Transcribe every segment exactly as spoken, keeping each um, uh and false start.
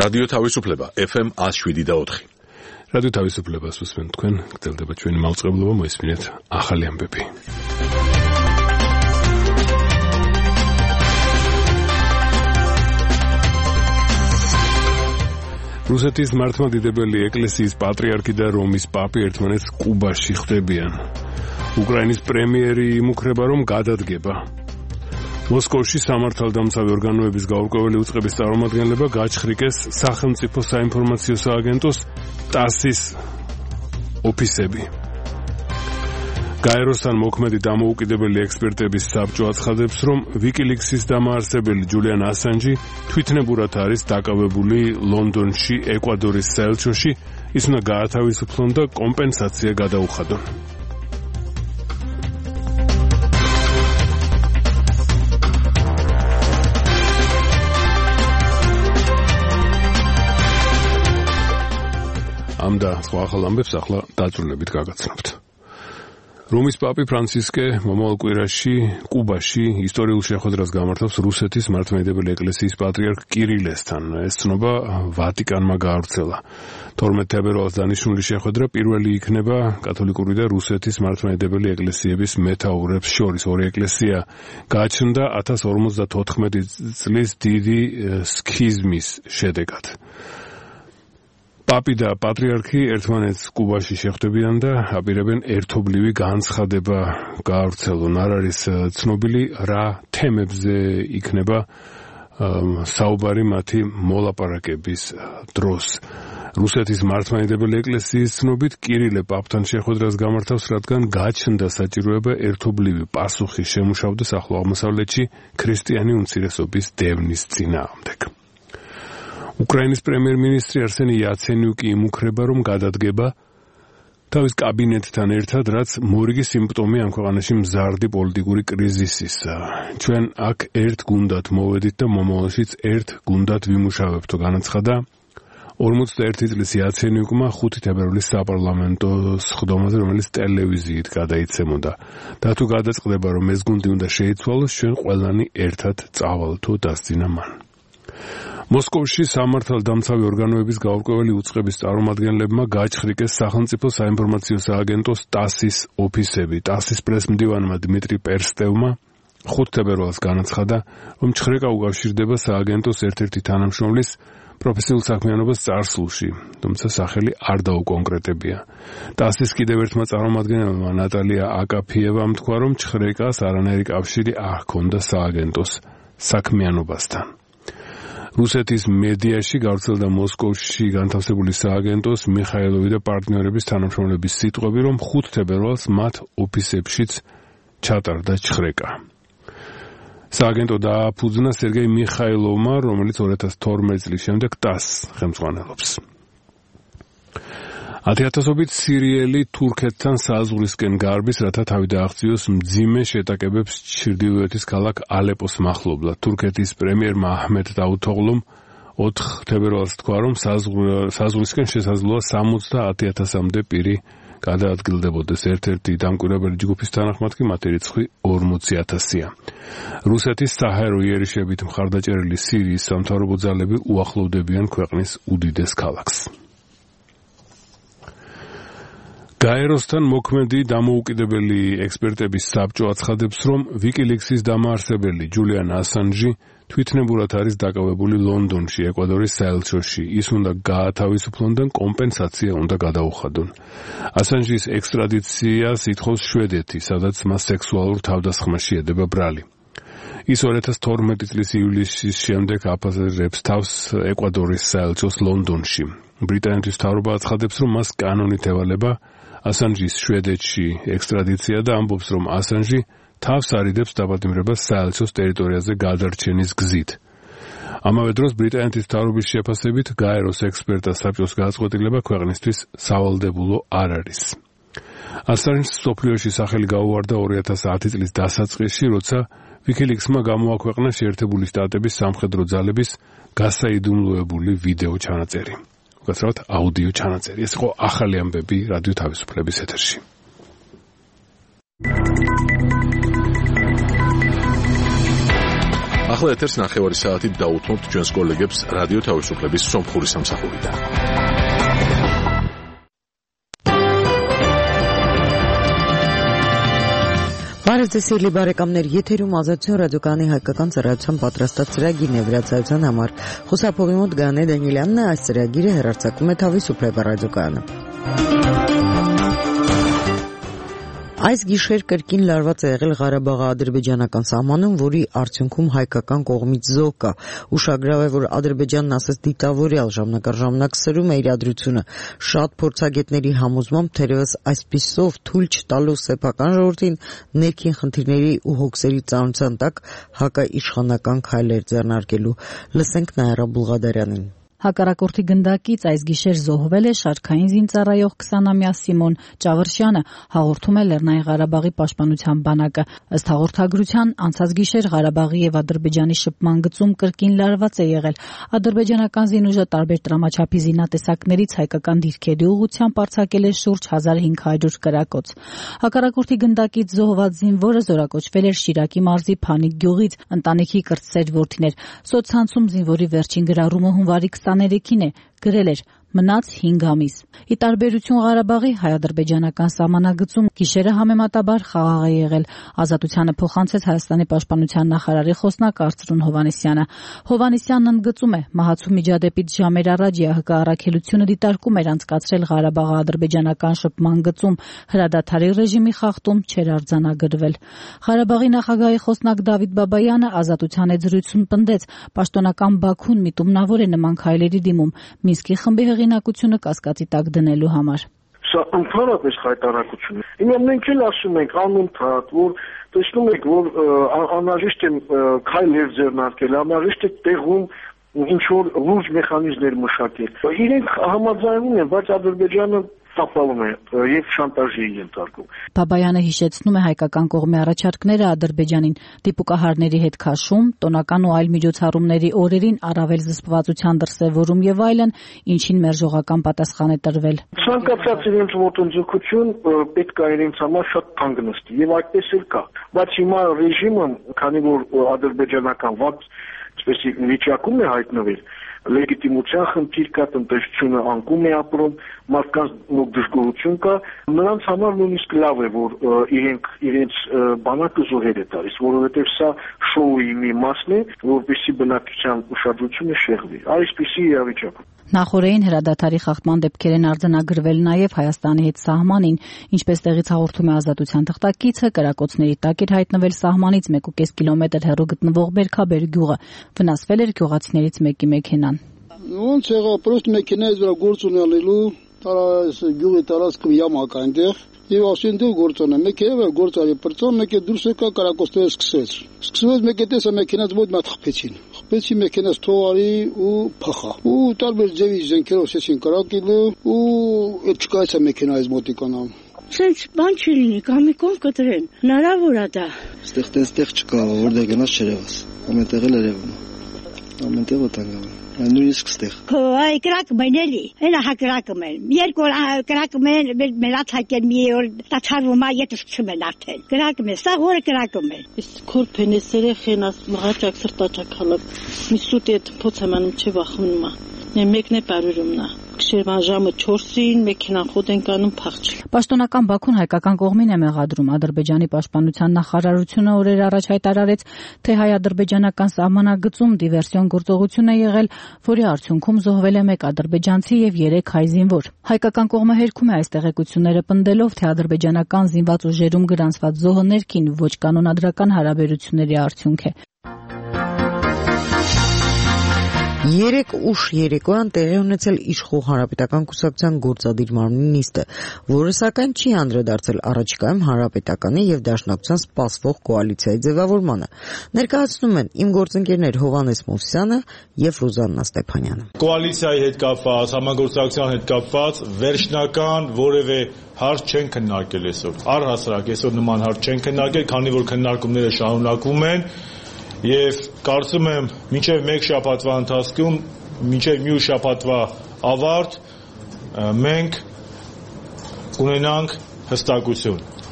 რადიო თავისუფლება ეფ ემ one oh seven point four. რადიო თავისუფლებას უსმენთ თქვენ, გრძელდება ჩვენი მაუწყებლობა, მოისმინეთ ახალი ამბები. რუსეთის მართლმადიდებელი ეკლესიის პატრიარქი და რომის პაპი ერთმანეთს კუბაში ხვდებიან. უკრაინის პრემიერი იმუქრება, რომ გადადგება. მოსკოვში სამართალდამცავი ორგანოების გაურკვეველი უწყების წარმომადგენლება გაჩხრიკეს სახელმწიფო საინფორმაციო სააგენტოს ტასის ოფისები. გაეროსთან მოქმედი დამოუკიდებელი ექსპერტების საბჭო აცხადებს, რომ ვიკილიქსის დამაარსებელი ჯულიან ასანჯი თვითნებურად არის დაკავებული ლონდონში, ეკვადორის საელჩოში, ის უნდა გაათავისუფლონ და კომპენსაცია გადაუხადონ. ამ და სხვა ახალ ამბებს ახლა დაწვრილებით გაგაცნობთ. რომის პაპი ფრანცისკე მომავალ კვირაში კუბაში ისტორიულ შეხვედრას გამართავს რუსეთის მართლმადიდებელი ეკლესიის პატრიარქ კირილესთან. ეს ცნობა ვატიკანმა გაავრცელა. თორმეტ თებერვალს დანიშნული შეხვედრა პირველი იქნება კათოლიკური და რუსეთის მართლმადიდებელი ეკლესიების მეთაურებს შორის. ორი ეკლესია გააჩნდა one thousand forty-four წლის დიდი სქიზმის შედეგად. პაპი და პატრიარქი ერთმანეთს კუბაში შეხვდებიან და აპირებენ ერთობლივი განცხადება გაავრცელონ. არ არის ცნობილი რა თემებზე იქნება საუბარი მათი მოლაპარაკების დროს. რუსეთის მართლმადიდებელი ეკლესიის ცნობით კირილე პაპთან შეხვედრას გამართავს, რადგან გაჩნდა საჭიროება ერთობლივი პასუხი შემუშავდეს ახლო აღმოსავლეთში ქრისტიანი უმცირესობის დევნის წინააღმდეგ. უკრაინის პრემიერ-მინისტრი არსენი იაცენიუკი იმუქრება, რომ გადადგება თავის კაბინეტთან ერთად, რაც მორიგი სიმპტომი ამ ქვეყანაში მზარდი პოლიტიკური კრიზისისა. ჩვენ აქ ერთ გუნდად მოვედით და მომავალშიც ერთ გუნდად ვიმუშავებთო, განაცხადა ორმოცდაერთი წლის იაცენიუკმა ხუთი თებერვლის საპარლამენტო სხდომაზე, რომელიც ტელევიზიით გადაიცემოდა. და თუ გადაწყდება, რომ ეს გუნდი უნდა შეიცვალოს, ჩვენ ყველანი ერთად წავალთო, დასძინა მან. მოსკოვში სამართალდამცავი ორგანოების გაურკვეველი უწყების წარმომადგენლებმა გაჩხრიკეს სახელმწიფო საინფორმაციო სააგენტოს ტასის ოფისები. ტასის პრესმდივანმა დმიტრი პერსტევმა ხუთი თებერვალს განაცხადა, რომ ჩხრეკა უკავშირდება სააგენტოს ერთ-ერთი თანამშრომლის პროფესიულ საქმიანობას წარსულში, თუმცა სახელი არ დაუკონკრეტებია. ტასის კიდევ ერთმა წარმომადგენელმა ნატალია აკაფიევამ თქვა, რომ ჩხრეკას არანაირი კავშირი არ ჰქონდა სააგენტოს საქმიანობასთან. რუსეთის მედიაში გავრცელდა მოსკოვში განთავსებული სააგენტოს მიხაილოვი და პარტნიორების თანამშრომლების სიტყვები, რომ ხუთი თებერვალს მათ ოფისებშიც ჩატარდა ჩხრეკა. სააგენტო დააფუძნა სერგეი მიხაილოვმა, რომელიც two thousand twelve წლის შემდეგ ტასს ხელმძღვანელობს. ათი-ათასობით სირიელი თურქეთთან საზღვრისკენ გარბის, რათა თავი დააღწიოს მძიმე შეტაკებებს ჩრდილოეთის ქალაქ ალეპოს მახლობლად. თურქეთის პრემიერმა აჰმედ დაუთოღლუმ ოთხ თებერვალს თქვა, რომ საზღვრისკენ შესაძლოა სამოცდაათი ათასამდე პირი გადაადგილდებოდეს. ერთ-ერთი დამკვირვებელი ჯგუფის თანახმად კი მათი რიცხვი ორმოცი ათასია. რუსეთის საჰაერო იერიშებით მხარდაჭერილი სირიის სამთავრობო ძალები უახლოვდებიან ქვეყნის უდიდეს ქალაქს. გაეროსთან მოქმედი დამოუკიდებელი ექსპერტების საბჭო აცხადებს, რომ ვიკილიქსის დამაარსებელი ჯულიან ასანჯი თვითნებურად არის დაკავებული ლონდონში, ეკვადორის საელჩოში. ის უნდა გაათავისუფლონ და კომპენსაცია უნდა გადაუხადონ. ასანჯის ექსტრადიციას ითხოვს შვედეთი, სადაც მას სექსუალურ თავდასხმაში ედება ბრალი. ის two thousand twelve წლის ივლისის შემდეგ აფასებს თავს ეკვადორის საელჩოს ლონდონში. ბრიტანეთის მთავრობა აცხადებს, რომ მას კანონით ევალება ასანჯის შვედეთში ექსტრადიცია და ამბობს, რომ ასანჯი თავს არიდებს დაპატიმრებას საელჩოს ტერიტორიაზე გადარჩენის გზით. ამავე დროს ბრიტანეთის მთავრობის შეფასებით გაეროს ექსპერტთა საბჭოს გადაწყვეტილება ქვეყნისთვის სავალდებულო არ არის. ასანჯს მსოფლიოში სახელი გაუვარდა two thousand ten წლის დასაწყისში, როცა ვიკილიქსმა გამოაქვეყნა შეერთებული შტატების სამხედრო ძალების გასაიდუმლოებული ვიდეო ჩანაწერი. უკაცრავად აუდიო ჩანაწერი. ეს იყო ახალი ამბები რადიო თავისუფლების ეთერში. ახლა ეთერს ნახევარი საათით დაუთმობთ ჩვენს კოლეგებს რადიო თავისუფლების სომხური სამსახურიდან. Բարեզեսի բարեկամներ, եթերում ազատություն ռադիոկայանի հայկական ծառայության պատրաստած ծրագիրն է վրացայության համար։ Խոսափողի մոտ Գանե Դանիելյանն է, այս ծրագիրը հեռարձակում է Თავისუფლება ռադիոկայանը։ Այս գիշեր կրկին լարված է եղել Ղարաբաղի ադրբեջանական սահմանում, որի արդյունքում հայկական կողմից զոհ կա։ Ուշագրավ է, որ Ադրբեջանն ասես դիտավորյալ ժամանակ առ ժամանակ սրում է իրադրությունը։ Շատ փորձագետների համոզմամբ թերևս այսպիսով թույլ չտալու սեփական ժողովրդին ներքին խնդիրների ու հոգսերի ծանրության տակ հակաիշխանական քայլեր ձեռնարկելու։ Լսենք Նաիրա Բուլղադարյանին։ Հակառակորդի գնդակից այս գիշեր զոհվել է շարքային զինծառայող քսանամյա Սիմոն Ճավրշյանը, հաղորդում է Լեռնային Ղարաբաղի պաշտպանության բանակը։ Ըստ հաղորդագրության, անցած գիշեր Ղարաբաղի եւ Ադրբեջանի շփման գծում կրկին լարված է եղել։ Ադրբեջանական զինուժը տարբեր տրամաչափի զինատեսակներից հայկական դիրքերի ուղղությամբ արձակել է շուրջ հազար հինգ հարյուր կրակոց։ Հակառակորդի գնդակից զոհված զինվորը զորակոչվել էր Շիրակի մարզի Փանիկ գյուղից, ընտանիքի կրտսեր որդիներ։ Սոցցանցում զինվորի վերջին գրառումը հունվարի քսաներեքին է, գրել էր մնաց հինգ ամիս։ Ի տարբերություն Ղարաբաղի հայ-ադրբեջանական սահմանագծում գիշերը համեմատաբար խաղաղ է եղել։ Ազատությանը փոխանցեց Հայաստանի պաշտպանության նախարարի խոսնակ Արծրուն Հովհաննիսյանը։ Հովհաննիսյանն ընդգծում է, մահացու միջադեպից ժամեր առաջ ԵԱՀԿ առաքելությունը դիտարկում էր անցկացրել Ղարաբաղի-ադրբեջանական շփման գծում, հրադադարի ռեժիմի խախտում չէր արձանագրվել։ Ղարաբաղի նախագահի խոսնակ Դավիթ Բաբայանը ազատության զրույցում պնդեց, պաշտոնական Բաքուն միտումնավոր է նման քայլերի դիմում Մինսկի խմբի հեղինակությունը կասկածի տակ դնելու համար։ Սա ընդհանրապես խայտարակություն է։ Հիմա մենք էլ ասում ենք անընդհատ, որ տեսնում եք, որ անհրաժեշտ է քայլեր ձեռնարկել, անհրաժեշտ է տեղում ինչ որ լուրջ մեխանիզմներ մշակել։ Իրենք համաձայնվում են, բայց Ադրբեջանը տապալում է եւ շանտաժի ենթարկում։ Բաբայանը հիշեցնում է հայկական կողմի առաջարկները Ադրբեջանին դիպուկահարների հետ քաշում, տոնական ու այլ միջոցառումների օրերին առավել զսպվածության դրսևորում եւ այլն, ինչին մերժողական պատասխան է տրվել։ Ցանկացած իրենց ոտնձգություն պետք է իրենց համար շատ թանկ նստի եւ այդպես էլ կա։ Բայց հիմա ռեժիմը, քանի որ ադրբեջանական վատ այսպես վիճակում է հայտնվել, լեգիտիմության խնդիր կա, տնտեսությունը անկում է ապրում, մարդկանց մոտ դժգոհություն կա, նրանց համար նույնիսկ լավ է, որ իրենք իրենց բանակը զոհեր է տալիս, որովհետև սա շոուի մի մասն է, որպեսզի բնակչության ուշադրությունը շեղվի։ Այսպիսի իրավիճակ։ Նախորդին հրադադարի խախտման դեպքեր են արձանագրվել նաև Հայաստանի հետ սահմանին, ինչպես տեղից հաղորդում է Ազատության թղթակիցը, կրակոցների տակ էր հայտնվել սահմանից մեկ ու կես կիլոմետր հեռու գտնվող Բերքաբեր գյուղը, վնասվել էր գյուղացիներից մեկի մեքենան։ Ոնց եղավ, պրոստ մեքենայից վրա գործ ունենալու, տարած գյուղի տարածքը յամակ այնտեղ, եւ ասեն դու գործոնը, մեքենա գործ արի պրծոն, մեկ է դուրս եկա կարակոստերը սկսեց։ Սկսվեց մեկ է տեսա մեքենաց մոտ մատ խփեցին։ Խփեցի մեքենաց թողարի ու փախա։ Ու տարբեր ձևի զենքերով սեցին կարակելու ու այդ չկայացա մեքենայից մոտիկանալ։ Սենց բան չի լինի, կամի կողմ կտրեն։ Հնարավոր է դա։ Ստեղ տես չկա, որտեղ գնաց չերևաս։ Ամենտեղ էլ երևում։ Ամենտեղ օտանգա։ Նույնիսկ ստեղ։ Այ կրակը մենելի, հենա հա կրակը մեն։ Երկու կրակը մեն մելած հակել մի օր տաչարվում է եթե սկսում են արդեն։ Կրակը մեն, սա որը կրակը մեն։ Իսկ քոր փենեսերը խենաս մղաճակ սրտաճակ հալակ։ Մի սուտի այդ փոցամանում չի վախվում։ Մեկն է բարուրումնա։ Գիշերվան ժամը չորսին մեքենան խոտ են կանում փախչել։ Պաշտոնական Բաքուն հայկական կողմին է մեղադրում Ադրբեջանի պաշտպանության նախարարությունը օրեր առաջ հայտարարեց, թե հայ-ադրբեջանական սահմանագծում դիվերսիոն գործողություն է եղել, որի արդյունքում զոհվել է մեկ ադրբեջանցի եւ երեք հայ զինվոր։ Հայկական կողմը հերքում է այս տեղեկությունները պնդելով, թե ադրբեջանական զինված ուժերում գրանցված զոհը ներքին ոչ կանոնադրական հարաբերությունների արդյունք է։ Երեք ուշ երեկոյան տեղի ունեցել իշխող հանրապետական կուսակցության գործադիր մարմնի նիստը, որը սակայն չի անդրադարձել առաջիկայում հանրապետականի եւ դաշնակցության սպասվող կոալիցիայի ձևավորմանը։ Ներկայացնում են իմ գործընկերներ Հովհաննես Մովսյանը եւ Ռուզաննա Ստեփանյանը։ Կոալիցիայի հետ կապված, համագործակցության հետ կապված վերջնական որևէ հարց չեն քննարկել այսօր։ Առհասարակ այսօր նման հարց չեն քննարկել, քանի որ քննարկումները շարունակվում են։ Եվ կարծում եմ մինչև մեկ շաբաթվա ընթացքում, մինչև մյուս շաբաթվա ավարտ մենք ունենանք հստակություն։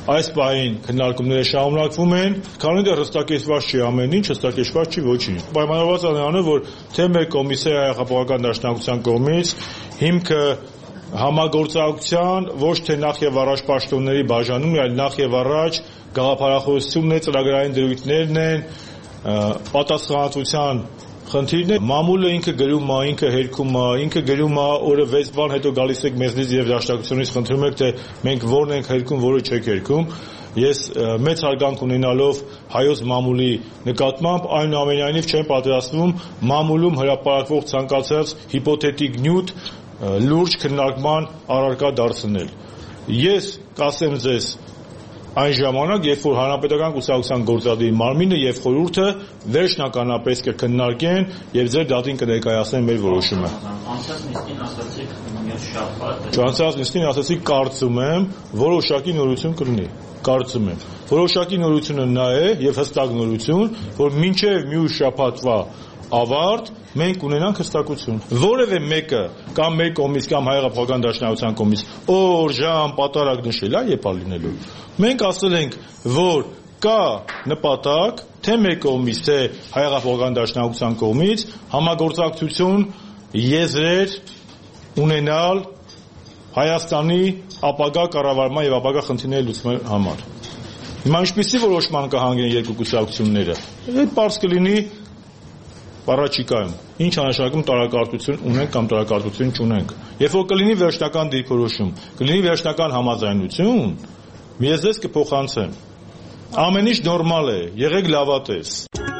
Այս պահին քննարկումները շարունակվում են, քանի դեռ հստակեցված չի ամեն ինչ, հստակեցված չի ոչինչ։ Պայմանավորված է նրանով, որ թե մեր կոմիսիայի հայ-հեղափոխական դաշնակցության կողմից հիմքը համագործակցության ոչ թե նախ եւ առաջ պաշտոնների բաժանումն է, այլ նախ եւ առաջ գաղափարախոսությունն է, ծրագրային դրույթներն են, պատասխանատվության խնդիրն է։ Մամուլը ինքը գրում է, ինքը հերքում է, ինքը գրում է, օրը վեց բան հետո գալիս եք մեզնից եւ դաշնակցությունից խնդրում եք, թե մենք որն ենք հերքում, որը չեք հերքում։ Ես մեծ հարգանք ունենալով հայոց մամուլի նկատմամբ այնուամենայնիվ չեմ պատրաստվում մամուլում հրապարակվող ցանկացած հիպոթետիկ նյութ լուրջ քննարկման առարկա դարձնել։ Ես կասեմ ձեզ այն ժամանակ, երբ որ Հանրապետական կուսակցության գործադիր մարմինը եւ խորհուրդը վերջնականապես կքննարկեն եւ ձեր դատին կներկայացնեն մեր որոշումը։ Անցած նիստին ասացիք մյուս շաբաթ։ Անցած նիստին ասացիք կարծում եմ որոշակի նորություն կլինի։ Կարծում եմ որոշակի նորությունը նա է եւ հստակ նորություն, որ մինչեւ մյուս շաբաթվա ավարտ մենք ունենանք հստակություն։ Որևէ մեկը կամ մեր կողմից կամ հայ-հեղափոխական դաշնակցության կողմից օր, ժամ, պատարագ նշել է երբ լինելու։ Մենք ասել ենք, որ կա նպատակ թե մեր կողմից, թե հայ-հեղափոխական դաշնակցության կողմից համագործակցություն եզրեր ունենալ Հայաստանի ապագա կառավարման եւ ապագա խնդիրների լուծման համար։ Հիմա ինչպեսի որոշման կհանգեն երկու կուսակցությունները։ Այդ բարձ կլինի Առաջիկայում ինչ անշանակում տարակարտություն ունենք կամ տարակարտություն չունենք։ Երբ որ կլինի վերջնական դիրքորոշում, կլինի վերջնական համաձայնություն, ես ձեզ կփոխանցեմ։ Ամեն ինչ նորմալ է, եղեք լավատես։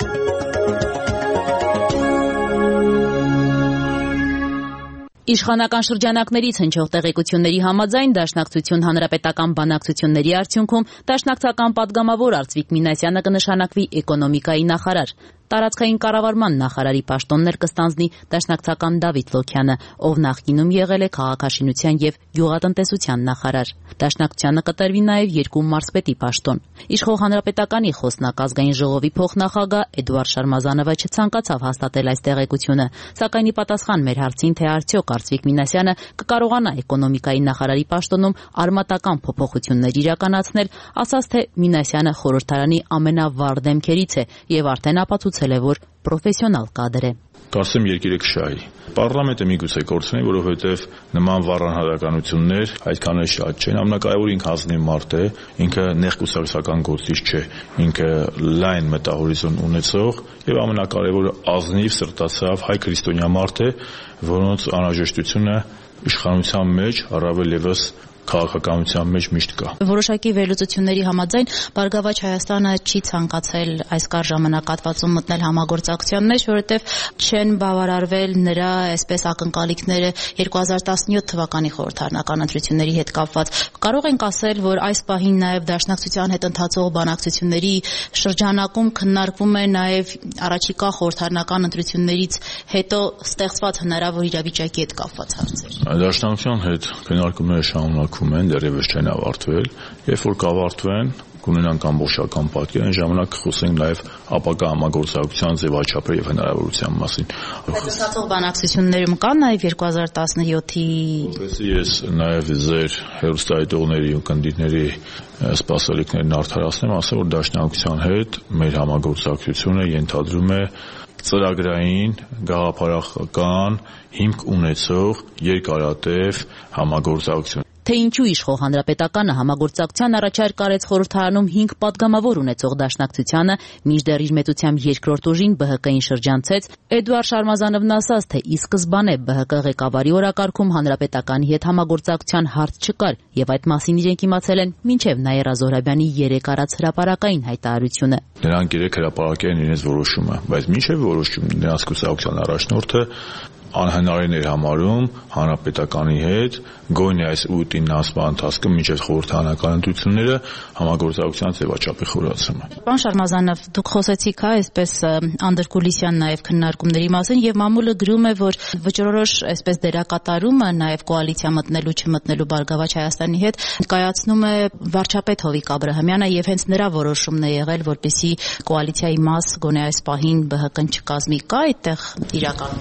Իշխանական շրջանակներից հնչող տեղեկությունների համաձայն Դաշնակցություն հանրապետական բանակցությունների արդյունքում դաշնակցական падգամավոր Արծվիկ Մինասյանը կնշանակվի էկոնոմիկայի նախարար։ Տարածքային կառավարման նախարարի պաշտոններ կստանձնի դաշնակցական Դավիթ Լոքյանը, ով նախկինում եղել է քաղաքաշինության եւ գյուղատնտեսության նախարար։ Դաշնակցությանը կտրվի նաեւ երկու մարզպետի պաշտոն։ Իշխող հանրապետականի խոսնակ ազգային ժողովի փոխնախագահ Էդուարդ Շարմազանովը չցանկացավ հաստատել այս տեղեկությունը, սակայն ի պատասխան մեր հարցին, թե արդյոք Արծվիկ Մինասյանը կկարողանա էկոնոմիկայի նախարարի պաշտոնում արմատական փոփոխություններ իրականացնել, ասաց, թե Մինասյանը խորհրդարանի ամենավառ դեմքերից է եւ արդեն ապացուցել է, որ պրոֆեսիոնալ կադր է։ Կարծեմ երկիրը կշահի։ Պարլամենտը միգուցե կորցնի, որովհետև նման վառանհարականություններ այդքան էլ շատ չեն։ Ամենակարևորը ինքը ազնիվ մարդ է, ինքը նեղ կուսակցական գործիչ չէ, ինքը լայն մտահորիզոն ունեցող եւ ամենակարևորը ազնիվ սրտացավ հայ քրիստոնյա մարդ է, որոնց անհրաժեշտությունը իշխանության մեջ առավել եւս քաղաքականության մեջ միշտ կա։ Որոշակի վերլուծությունների համաձայն Բարգավաճ Հայաստանը չի ցանկացել այս կար ժամանակահատվածում մտնել համագործակցության մեջ, որովհետև չեն բավարարվել նրա այսպես ակնկալիքները երկու հազար տասնյոթ թվականի խորհրդարանական ընտրությունների հետ կապված։ Կարող ենք ասել, որ այս պահին նաև Դաշնակցության հետ ընթացող բանակցությունների շրջանակում քննարկվում է նաև առաջիկա խորհրդարանական ընտրություններից հետո ստեղծված հնարավոր իրավիճակի հետ կապված հարցեր։ Դաշնակցության հետ քննարկումները շարունակվում են, դեռևս չեն ավարտվել, երբ որ կավարտվեն, կունենանք ամբողջական պատկեր, այն ժամանակ խոսենք նաև ապագա համագործակցության ձևաչափի եւ հնարավորության մասին։ Ստացող բանակցություններում կա նաև երկու հազար տասնյոթի Որպեսզի ես նաև ձեր հերոստայտողների ու կնդիրների սպասելիքներն արդարացնեմ, ասեմ, որ Դաշնակցության հետ մեր համագործակցությունը ենթադրում է ծրագրային, գաղափարական հիմք ունեցող երկարատև համագործակցություն։ Թե ինչու իշխող հանրապետականը համագործակցության առաջարկ արեց խորհրդարանում հինգ պատգամավոր ունեցող Դաշնակցությանը, մինչդեռ իր մեծությամբ երկրորդ ուժին Բ Հ Կ-ին շրջանցեց, Էդուարդ Շարմազանովն ասաց, թե ի սկզբանե Բ Հ Կ ղեկավարի օրակարգում հանրապետականի հետ համագործակցության հարց չկար, եւ այդ մասին իրենք իմացել են մինչեւ Նաիրա Զոհրաբյանի երեք արած հրապարակային հայտարարությունը։ Նրանք երեք հրապարակել են իրենց որոշումը, բայց մինչեւ որոշում նրանց կուսակցության առաջնորդը անհնարին էր համարում հանրապետականի հետ գոնե այս ուտին ասման ընթացքը մինչև խորհրդարանական ընտրությունները համագործակցության ձևաչափի խորացումը։ Պարոն Շարմազանով, դուք խոսեցիք հա այսպես անդրկուլիսյան նաև քննարկումների մասին եւ մամուլը գրում է, որ վճռորոշ այսպես դերակատարումը նաև կոալիցիա մտնելու չմտնելու Բարգավաճ Հայաստանի հետ կայացնում է վարչապետ Հովիկ Աբրահամյանը եւ հենց նրա որոշումն է եղել, որպեսզի կոալիցիայի մաս գոնե այս պահին Բ Հ Կ-ն չկազմի։ Կա այդտեղ իրականություն։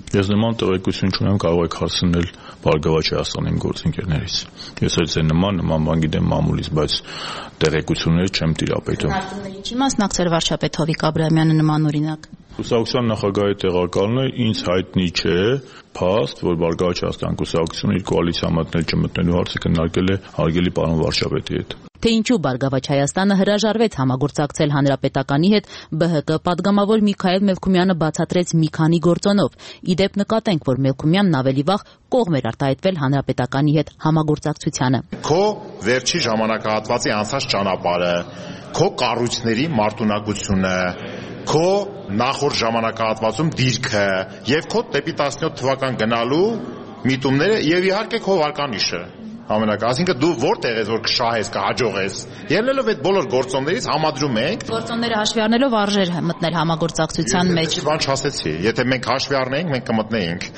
Ես նման տեղեկություն չունեմ, կարող եք հասցնել Բարգավաճ Հայաստանի իմ գործընկերներից։ Ես էլ ձեր նման նման բան գիտեմ մամուլից, բայց տեղեկություններ չեմ տիրապետում։ Քննարկումների չի մասնակցել վարչապետ Հովիկ Աբրահամյանը նման օրինակ։ Կուսակցության նախագահի տեղակալն է, ինձ հայտնի չէ փաստ, որ Բարգավաճ Հայաստան կուսակցությունը իր կոալիցիա մտնել չմտնելու հարցը քննարկել է հարգելի պարոն վարչապետի հետ։ Թե ինչու Բարգավաճ Հայաստանը հրաժարվեց համագործակցել Հանրապետականի հետ, Բ Հ Կ պատգամավոր Միքայել Մելքումյանը բացատրեց մի քանի գործոնով։ Իդեպ նկատենք, որ Մելքումյանն ավելի վաղ կողմ էր արտահայտվել Հանրապետականի հետ համագործակցությանը։ Քո վերջի ժամանակահատվածի անցած ճանապարհը, քո կառույցների մարտունակությունը, քո նախորդ ժամանակահատվածում դիրքը եւ քո դեպի տասնյոթ թվական գնալու միտումները եւ իհարկե քո վարկանիշը ամենակա, այսինքն դու որտեղ ես որ կշահես, կհաջողես։ Ելնելով այդ բոլոր գործոններից համադրում ենք գործոնները հաշվի առնելով արժեր մտնել համագործակցության մեջ։ Բան չասեցի, եթե մենք հաշվի առնեինք, մենք կմտնեինք։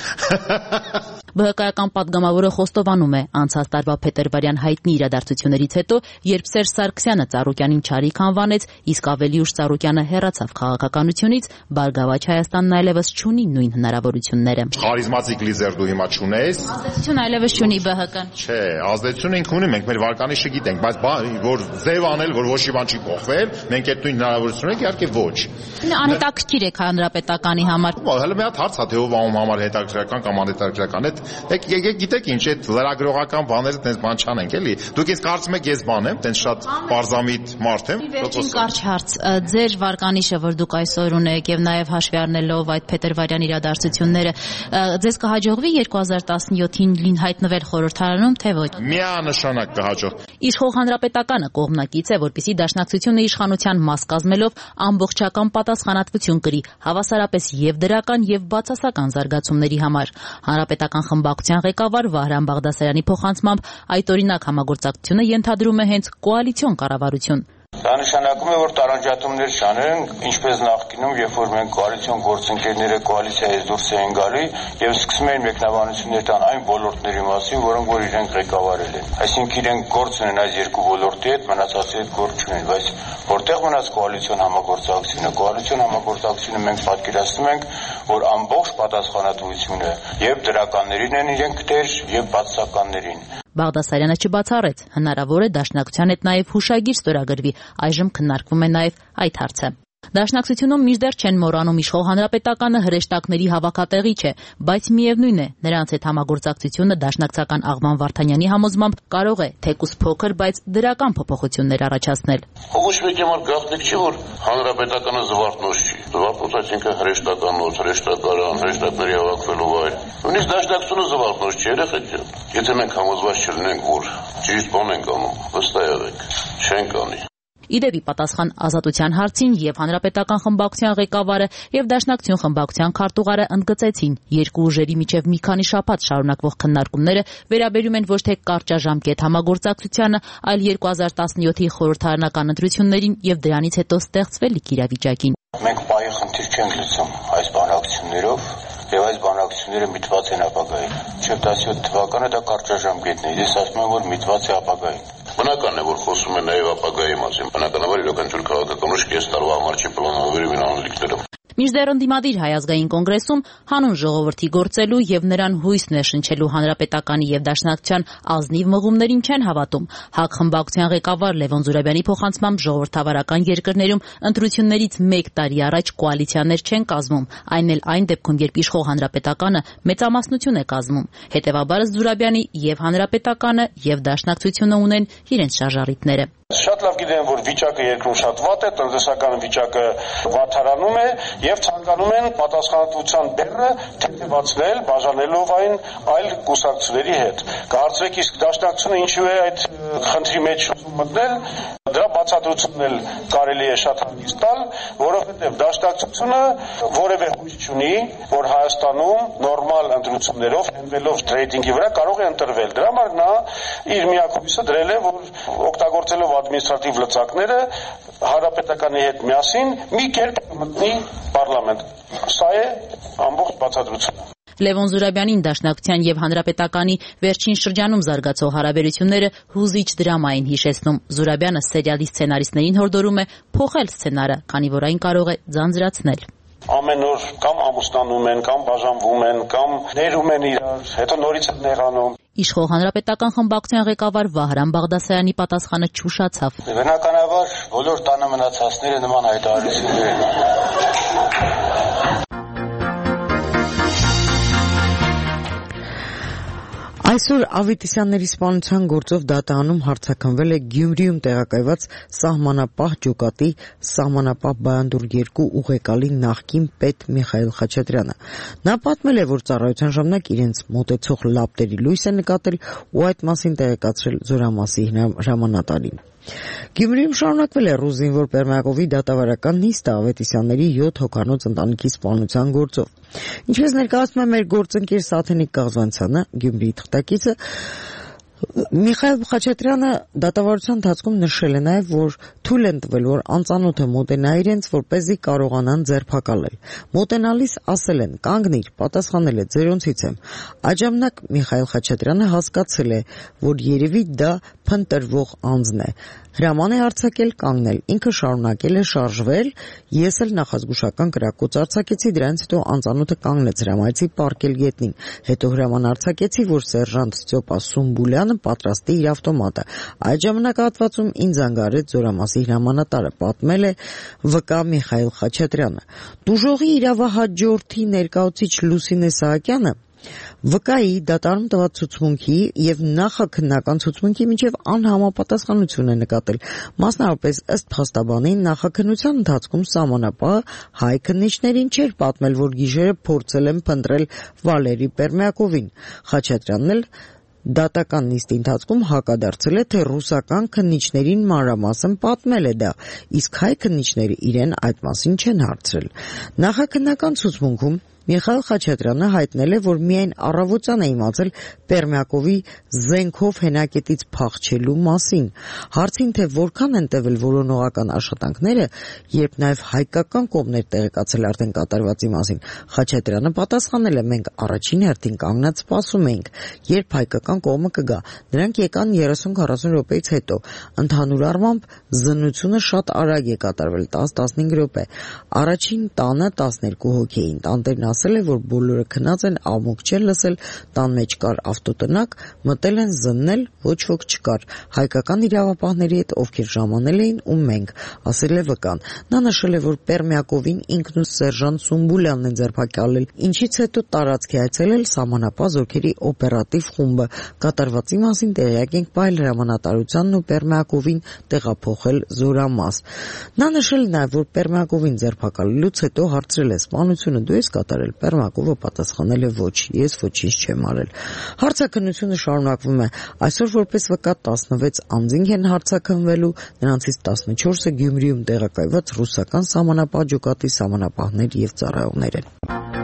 Բ Հ Կ-ական պատգամավորը խոստովանում է, անցած տարվա փետրվարյան հայտնի իրադարձություններից հետո, երբ Սերժ Սարգսյանը Ծառուկյանին չարիք անվանեց, իսկ ավելի ուշ Ծառուկյանը հեռացավ քաղաքականությունից, Բարգավաճ Հայաստանն այլևս չունի նույն հնարավորությունները։ Խարիզմատիկ լիդեր դու հիմա չունես։ Ազդեցություն այլևս չունի Բ Հ Կ-ն։ Չէ, ազդեցություն ենք ունի, մենք մեր վարկանիշը գիտենք, բայց որ ձև անել, որ ոչ մի բան չի փոխվել, մենք այդ նույն հնարավորությունն ենք, իհարկե ոչ։ Անհետաքրքիր է Հանրապետականի համար։ Հələ մի հատ հարց է, թե ով անում համար հետաքրքրական կամ անհետաքրքրական, այդ եկեք գիտեք ինչ, այդ լրագրողական բաները տենց բան չանենք, էլի։ Դուք ինձ կարծում եք ես բան եմ, տենց շատ պարզամիտ մարդ եմ։ Վերջին կարճ հարց, ձեր վարկանիշը, որ դուք այսօր ունեք եւ նաեւ հաշվի առնելով այդ փետրվարյան իրադարձությունները, ձեզ կհաջողվի երկու հազար տասնյոթին հայտնվել խորհրդարանում, թե ոչ։ Միանշանակ կհաջող։ Իշխող Հանրապետականը կողմնակից է, որպեսզի Դաշնակցությունը իշխանության մաս կազմելով ամբողջական պատասխանատվություն կրի, հավասարապես եւ դրական եւ բացասական զարգացումների համար։ Հանրապետական խմբակցության ղեկավար Վահրամ Բաղդասարյանի փոխանցմամբ այդ օրինակ համագործակցությունը ենթադրում է հենց կոալիցիոն կառավարություն։ Դա նշանակում է, որ տարանջատումներ չանենք, ինչպես նախկինում, երբ որ մենք կոալիցիոն գործընկերները կոալիցիայից դուրս էին գալի եւ սկսում էին մեկնաբանություններ տան այն ոլորտների մասին, որոնք որ իրենք ղեկավարել են։ Այսինքն իրենք գործ ունեն այս երկու ոլորտի հետ, մնացածի հետ գործ չունեն, բայց որտեղ մնաց կոալիցիոն համագործակցությունը, կոալիցիոն համագործակցությունը մենք պատկերացնում ենք, որ ամբողջ պատասխանատվությունը եւ դրականներին են իրենք դեր եւ բացասականներին։ Բաղդասարյանը չբացառեց, հնարավոր է Դաշնակցության հետ նաև հուշագիր ստորագրվի, այժմ քննարկվում է նաև այդ հարցը։ Դաշնակցությունում մինչդեռ չեն մոռանում իշխող Հանրապետականը հրեշտակների հավաքատեղի չէ, բայց միևնույն է, նրանց հետ համագործակցությունը Դաշնակցական Աղբան Վարդանյանի համոզմամբ կարող է թեկուզ փոքր, բայց դրական փոփոխություններ առաջացնել։ Ոչ մեկ համար գաղտնիք չի, որ Հանրապետականը զվարթնոց չի։ Զվարթնոց այսինքն հրեշտականոց, հրեշտակարան, հրեշտակների հավաքվելու վայր։ Նույնիսկ Դաշնակցությունը զվարթնոց չի, երեխեք ջան։ Եթե մենք համոզված չլինենք, որ ճիշտ բան ենք անում, վստահ եղեք, չենք անի։ Իդեպի պատասխան Ազատության հարցին եւ Հանրապետական խմբակցության ղեկավարը եւ Դաշնակցություն խմբակցության քարտուղարը ընդգծեցին, երկու ուժերի միջև մի քանի շաբաթ շարունակվող քննարկումները վերաբերում են ոչ թե կարճաժամկետ համագործակցությանը, այլ երկու հազար տասնյոթի խորհրդարանական ընտրություններին եւ դրանից հետո ստեղծվելիք իրավիճակին։ Մենք պահի խնդիր չենք լուծում այս բանակցություններով եւ այս բանակցությունները միտված են ապագային։ Չէ՞ տասնյոթ թվականը դա կարճաժամկետն է, ես ասում եմ, որ միտված է ապագային։ Բնական է, որ խոսում են նաեւ ապագայի մասին։ Բնականաբար իրականություն քաղաքական ուժ կես տարվա համար չի պլանավորվում իր անելիքները։ Մինչդեռ ընդդիմադիր Հայ ազգային կոնգրեսում հանուն ժողովրդի գործելու եւ նրան հույս ներշնչելու Հանրապետականի եւ Դաշնակցության ազնիվ մղումներին չեն հավատում։ ՀԱԿ խմբակցության ղեկավար Լևոն Զուրաբյանի փոխանցմամբ ժողովրդավարական երկրներում ընտրություններից մեկ տարի առաջ կոալիցիաներ չեն կազմում, այն էլ այն դեպքում, երբ իշխող Հանրապետականը մեծամասնություն է կազմում։ Հետևաբար Զուրաբյանի եւ Հանրապետականը եւ Դաշնակցությունը ունեն իրենց շարժառիթները։ Շատ լավ գիտեն, որ վիճակը երկրում շատ վատ է, տնտեսական վիճակը վատթարանում է եւ ցանկանում են պատասխանատվության բեռը թեթևացնել, բաժանելով այն այլ կուսակցությունների հետ։ Կարծեք, իսկ Դաշնակցությունը ինչու է այդ խնդրի մեջ մտնել, դրա բացատրությունն էլ կարելի է շատ հանգիստ տալ, որովհետեւ Դաշնակցությունը որևէ հույս չունի, որ Հայաստանում նորմալ ընտրություններով, հենվելով ռեյտինգի վրա կարող է ընտրվել։ Դրա համար նա իր միակ հույսը դրել է, որ օգտագործելով ադմինիստրատիվ լծակները Հանրապետականի հետ միասին մի կերպ մտնի պարլամենտ։ Սա է ամբողջ բացատրությունը։ Լևոն Զուրաբյանին Դաշնակցության եւ Հանրապետականի վերջին շրջանում զարգացող հարաբերությունները հուզիչ դրամա են հիշեցնում։ Զուրաբյանը սերիալի սցենարիստներին հորդորում է փոխել սցենարը, քանի որ այն կարող է ձանձրացնել։ ամեն օր կամ ամուսնանում են, կամ բաժանվում են, կամ ներում են իրար, հետո նորից են նեղանում։ Իշխող հանրապետական խմբակցության ղեկավար Վահրամ Բաղդասարյանի պատասխանը չուշացավ։ Բնականաբար բոլոր տանը մնացածները նման հայտարարություններ են։ Այսօր Ավետիսյանների սպանության գործով դատանում հարձակվել է Գյումրիում տեղակայված սահմանապահ ջոկատի սահմանապահ Բայանդուր երկու ուղեկալի նախկին պետ Միխայել Խաչատրյանը։ Նա պատմել է, որ ծառայության ժամանակ իրենց մոտեցող լապտերի լույս է նկատել ու այդ մասին տեղեկացրել Զորամասի հրամանատարին։ Գյումրիում շարունակվել է ռուս զինվոր Պերմյակովի դատավարական նիստը Ավետիսյանների յոթ հոգանոց ընտանիքի սպանության գործով։ Ինչպես ներկայացնում է մեր գործընկեր Սաթենիկ Կաղզանցյանը, Գյումրիի թղթակիցը, Միխայել Խաչատրյանը դատավարության ընթացքում նշել է նաև, որ թույլ են տվել, որ անծանոթը մոտենա իրենց, որպեսզի կարողանան ձերբակալել։ Մոտենալիս ասել են՝ կանգնիր, պատասխանել է՝ ձերոնցից եմ։ Այդ ժամանակ Միխայել Խաչատրյանը հասկացել է, որ երևի դա փնտրվող անձն է։ Հրաման է արձակել կանգնել, ինքը շարունակել է շարժվել, ես էլ նախազգուշական կրակոց արձակեցի, դրանից հետո անծանոթը կանգնեց, հրամայեցի պառկել գետնին, հետո հրաման արձակեցի, որ սերժանտ Ստյոպա Սումբուլյանը պատրաստի իր ավտոմատը։ Այդ ժամանակահատվածում ինձ զանգարեց Զորամասի հրամանատարը, պատմել է վկա Միխայել Խաչատրյանը։ Տուժողի իրավահաջորդի ներկայացուցիչ Լուսինե Սահակյանը վկայի դատարանում տված ցուցմունքի եւ նախաքննական ցուցմունքի միջև անհամապատասխանություն է նկատել։ Մասնավորապես ըստ փաստաբանի նախաքննության ընթացքում սահմանապահը հայ քննիչներին չէր պատմել, որ գիժերը փորձել են փնտրել Վալերի Պերմյակովին։ Խաչատրյանն էլ դատական նիստի ընթացքում հակադարձել է, թե ռուսական քննիչներին մանրամասն պատմել է դա, իսկ հայ քննիչները իրեն այդ մասին չեն հարցրել։ Նախաքննական ցուցմունքում Միխայել Խաչատրյանը հայտնել է, որ միայն առավոտյան է իմացել Պերմյակովի զենքով հենակետից փախչելու մասին։ Հարցին, թե որքան են տևել որոնողական աշխատանքները, երբ նաև հայկական կողմն էր տեղեկացել արդեն կատարվածի մասին, Խաչատրյանը պատասխանել է՝ մենք առաջին հերթին կանգնած սպասում էինք, երբ հայկական կողմը կգա։ Նրանք եկան երեսուն-քառասուն րոպեից հետո։ Ընդհանուր առմամբ զննությունը շատ արագ է կատարվել՝ տաս-տասնհինգ րոպե։ Առաջին տանը տասներկու հոգի էին։ Տանտերն ասել է, որ բոլորը քնած են, աղմուկ չեն լսել, տան մեջ կար ավտոտնակ, մտել են զննել, ոչ ոք չկար։ Հայկական իրավապահների հետ, ովքեր ժամանել էին, ու մենք, ասել է վկան։ Նա նշել է, որ Պերմյակովին ինքն ու սերժանտ Սումբուլյանն են ձերբակալել, ինչից հետո տարածք է այցելել սահմանապահ զորքերի օպերատիվ խումբը։ Կատարվածի մասին տեղյակ ենք պահել հրամանատարությանն ու Պերմյակովին տեղափոխել Զորամաս։ Նա նշել նաև, որ Պերմյակովին ձերբակալելուց հետո հարցրել է՝ սպանությունը դու ես կատարել։ Պերմյակովը պատասխանել է՝ ոչ, ես ոչինչ չեմ արել։ Հարցաքննությունը շարունակվում է։ Այսօր որպես վկա տասնվեց անձինք են հարցաքննվելու, նրանցից տասնչորսը Գյումրիում տեղակայված ռուսական սահմանապահ ջոկատի սահմանապահներ եւ ծառայողներ են։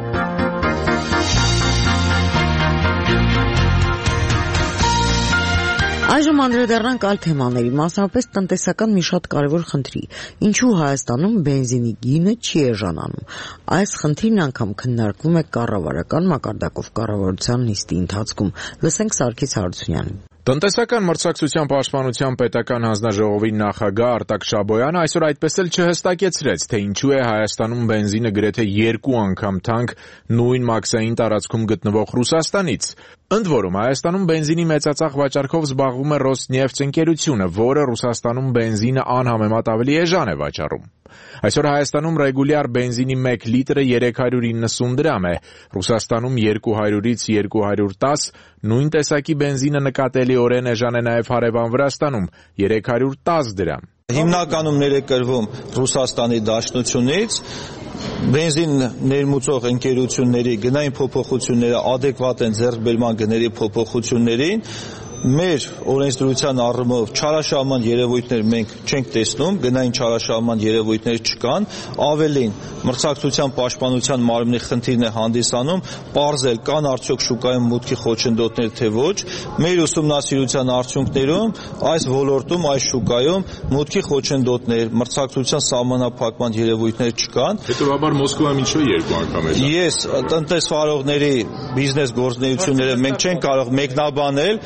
Այժմ անդրադառնանք այլ թեմաների, մասնավորապես տնտեսական մի շատ կարևոր խնդրի։ Ինչու Հայաստանում բենզինի գինը չի էժանանում։ Այս խնդիրն անգամ քննարկվում է կառավարական մակարդակով կառավարության նիստի ընթացքում։ Լսենք Սարգիս Հարությունյանին։ Տնտեսական մրցակցության պաշտպանության պետական հանձնաժողովի նախագահ Արտակ Շաբոյանը այսօր այդպես էլ չհստակեցրեց, թե ինչու է Հայաստանում բենզինը գրեթե երկու անգամ թանկ նույն մաքսային տարածքում գտնվող Ռուսաստանից։ Ընդ որում, Հայաստանում բենզինի մեծածախ վաճառքով զբաղվում է Ռոսնեֆթ ընկերությունը, որը Ռուսաստանում բենզինը անհամեմատ ավելի էժան է վաճառում։ Այսօր Հայաստանում ռեգուլյար բենզինի մեկ լիտրը երեք հարյուր իննսուն դրամ է, Ռուսաստանում երկու հարյուրից երկու հարյուր տաս, նույն տեսակի բենզինը նկատելիորեն էժան է նաև հարևան Վրաստանում՝ երեք հարյուր տաս դրամ։ Հիմնականում ներկրվում Ռուսաստանի Դաշնությունից, բենզին ներմուծող ընկերությունների գնային փոփոխությունները ադեկվատ են ձեռքբերման գների փոփոխություններին։ Մեր օրենսդրության առումով չարաշահման երևույթներ մենք չենք տեսնում, գնային չարաշահման երևույթներ չկան, ավելին մրցակցության պաշտպանության մարմնի խնդիրն է հանդիսանում, պարզել կան արդյոք շուկայում մուտքի խոչընդոտներ թե ոչ։ Մեր ուսումնասիրության արդյունքներում այս ոլորտում, այս շուկայում մուտքի խոչընդոտներ, մրցակցության սահմանափակման երևույթներ չկան։ Հետևաբար Մոսկվայում ինչու երկու անգամ է։ Ես տնտեսվարողների բիզնես գործունեությունները մենք չենք կարող մեկնաբանել, եթե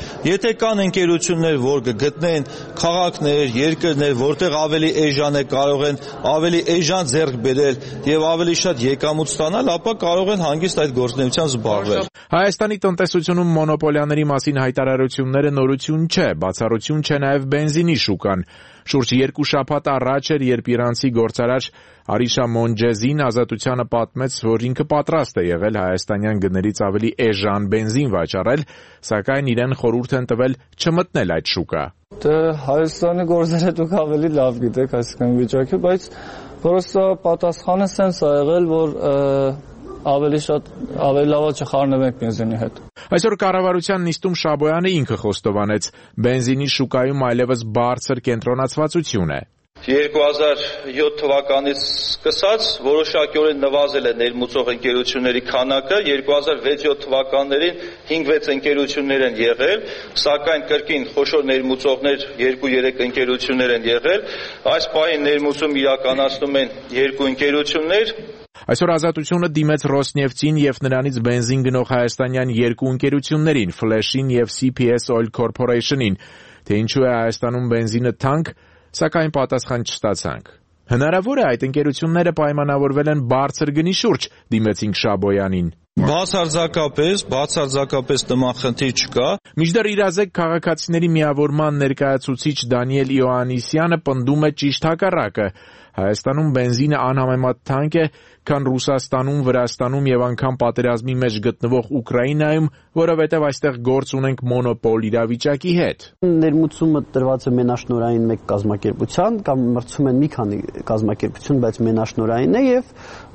Եթե կան ընկերություններ, որ կգտնեն քաղաքներ, երկրներ, որտեղ ավելի էժան է, կարող են ավելի էժան ձեռք բերել եւ ավելի շատ եկամուտ ստանալ, ապա կարող են հանգիստ այդ գործունեությամբ զբաղվել։ Հայաստանի տնտեսությունում մոնոպոլիաների մասին հայտարարությունները նորություն չէ, բացառություն չէ նաև բենզինի շուկան։ Շուրջ երկու շաբաթ առաջ էր, երբ իրանցի գործարար Արիշա Մոնջեզին Ազատությանը պատմեց, որ ինքը պատրաստ է եղել հայաստանյան գներից ավելի էժան բենզին վաճառել, սակայն իրեն խորհուրդ են տվել չմտնել այդ շուկա։ Դե Հայաստանի գործերը դուք ավելի լավ գիտեք այսքան վիճակի, բայց պրոստը պատասխանը սենց ա եղել, որ ավելի շատ ավելի լավ է չխառնվենք բենզինի հետ։ Այսօր կառավարության նիստում Շաբոյանը ինքը խոստովանեց, բենզինի շուկայում այլևս բարձր կենտրոնացվածություն է։ երկու հազար յոթ թվականից սկսած որոշակիորեն նվազել է ներմուծող ընկերությունների քանակը, երկու հազար վեց յոթ թվականներին հինգ-վեց ընկերություններ են եղել, սակայն կրկին խոշոր ներմուծողներ երկու երեք ընկերություններ են եղել, այս պահին ներմուծում իրականացնում են երկու ընկերություններ։ Այսօր Ազատությունը դիմեց Ռոսնեֆտին եւ նրանից բենզին գնող հայաստանյան երկու ընկերություններին, Flash-ին եւ C P S Oil Corporation-ին, թե ինչու է Հայաստանում բենզինը թանկ, սակայն պատասխան չստացանք։ Հնարավոր է այդ ընկերությունները պայմանավորվել են բարձր գնի շուրջ, դիմեցինք Շաբոյանին։ Բացարձակապես, բացարձակապես նման խնդիր չկա։ Մինչդեռ իրազեկ քաղաքացիների միավորման ներկայացուցիչ Դանիել Իոաննիսյանը պնդում է ճիշտ հակառակը։ Հայաստանում բենզինը անհամեմատ թանկ է, քան Ռուսաստանում, Վրաստանում եւ անգամ պատերազմի մեջ գտնվող Ուկրաինայում, որովհետեւ այստեղ գործ ունենք մոնոպոլ իրավիճակի հետ։ Ներմուծումը տրված է մենաշնորհային մեկ կազմակերպության կամ մրցում են մի քանի կազմակերպություն, բայց մենաշնորհային է եւ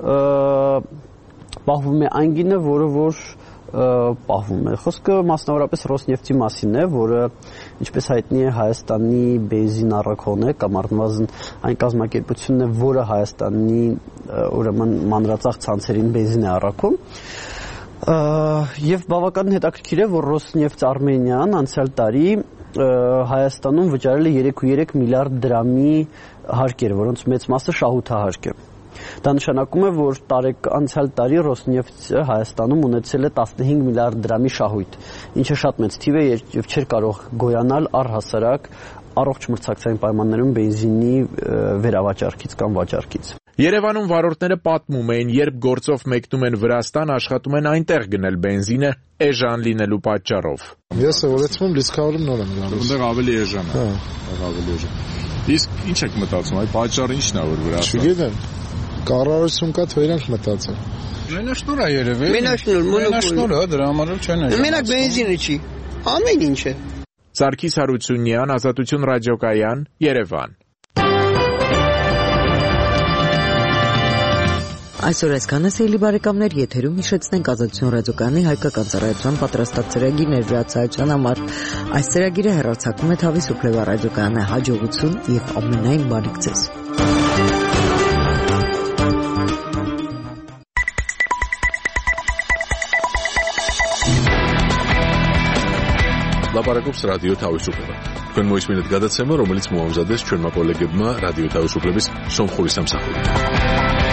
պահվում է այն գինը, որը որ պահվում է։ Խոսքը մասնավորապես Ռոսնեֆտի մասին է, որը ինչպես հայտնի է Հայաստանի բենզին առաքողն է կամ առնվազն այն կազմակերպությունն է, որը Հայաստանի ուրեմն մանրածախ ցանցերին բենզին է առաքում։ Եվ բավականին հետաքրքիր է, որ Ռոսնեֆտ Արմենիան անցյալ տարի Հայաստանում վճարել է երեք կόμμα երեք միլիարդ դրամի հարկեր, որոնց մեծ մասը շահութահարկ է։ Դա նշանակում է, որ տարեկ անցյալ տարի Ռոսնեֆտը Հայաստանում ունեցել է տասնհինգ միլիարդ դրամի շահույթ, ինչը շատ մեծ թիվ է եւ չէր կարող գոյանալ առհասարակ առողջ մրցակցային պայմաններում բենզինի վերավաճառքից կամ վաճառքից։ Երևանում վարորդները պատմում էին, երբ գործով մեկնում են Վրաստան, աշխատում են այնտեղ գնել բենզինը էժան լինելու պատճառով։ Ես որեցում լիսկավորում նոր եմ գալիս։ Այնտեղ ավելի էժան է։ Հա, ավելի էժան։ Իսկ ինչ եք մտածում, այ պատճառը ի՞նչն է, որ Վրաստան։ Չգիտեմ։ Կառավարություն կա, թե իրանք մտածեն։ Մենաշնորհ է երևի։ Մենաշնորհ, մենաշնորհ, դրա համար էլ չեն էժան։ Մենակ բենզինը չի, ամեն ինչ է։ Սարգիս Հարությունյան, Ազատություն ռադիոկայան, Երևան։ Այսօր այսքանը սիրելի բարեկամներ, եթերում հիշեցնենք Ազատություն ռադիոկայանի հայկական ծառայության պատրաստած ծրագիր ներկայացության համար։ Այս ծրագիրը հեռարձակում է Թավի Սուպլեվա ռադիոկայանը, հաջողություն եւ ամենայն բարիք ձեզ։ Լապարակობს ռադիո Թավիսուպլեվա։ Თქვენ მოისმინეთ გადაცემა, რომელიც მოამზადეს ჩვენმა კოლეგებმა რადიო თავისუფლების სომხური სამსახური.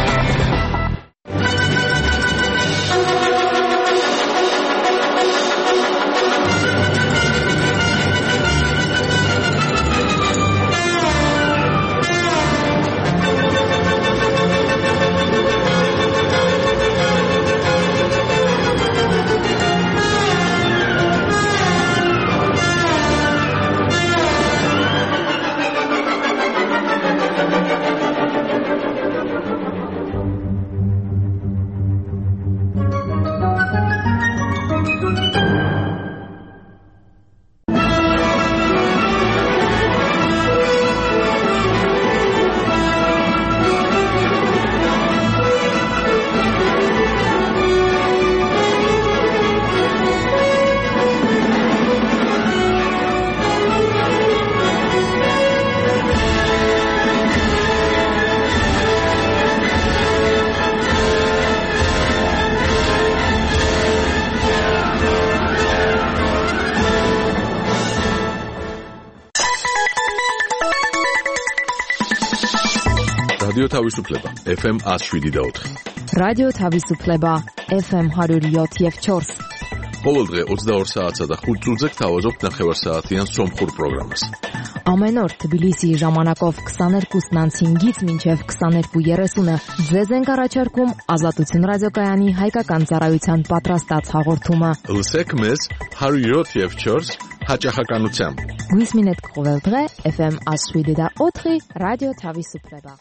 რადიო თავისუფლება F M one oh seven point four რადიო თავისუფლება F M one oh seven point four Ყოველ დღე ოცდაორ საათსა და ხუთ წუთზე გთავაზობთ ნახევარსაათიან სომხურ პროგრამას. Ամեն օր Թբիլիսիի ժամանակով քսաներկուսն հինգից մինչև քսաներկու երեսունը ձեզ ենք առաջարկում Ազատություն ռադիոկայանի հայկական ծառայության պատրաստած հաղորդումը։ Լսեք մեզ հարյուրյոթ եւ չորս հաճախականությամբ։ Գույս մինետ կողել դրե F M ասուիդի դա օթրի ռադիո թավի սուպրեբա։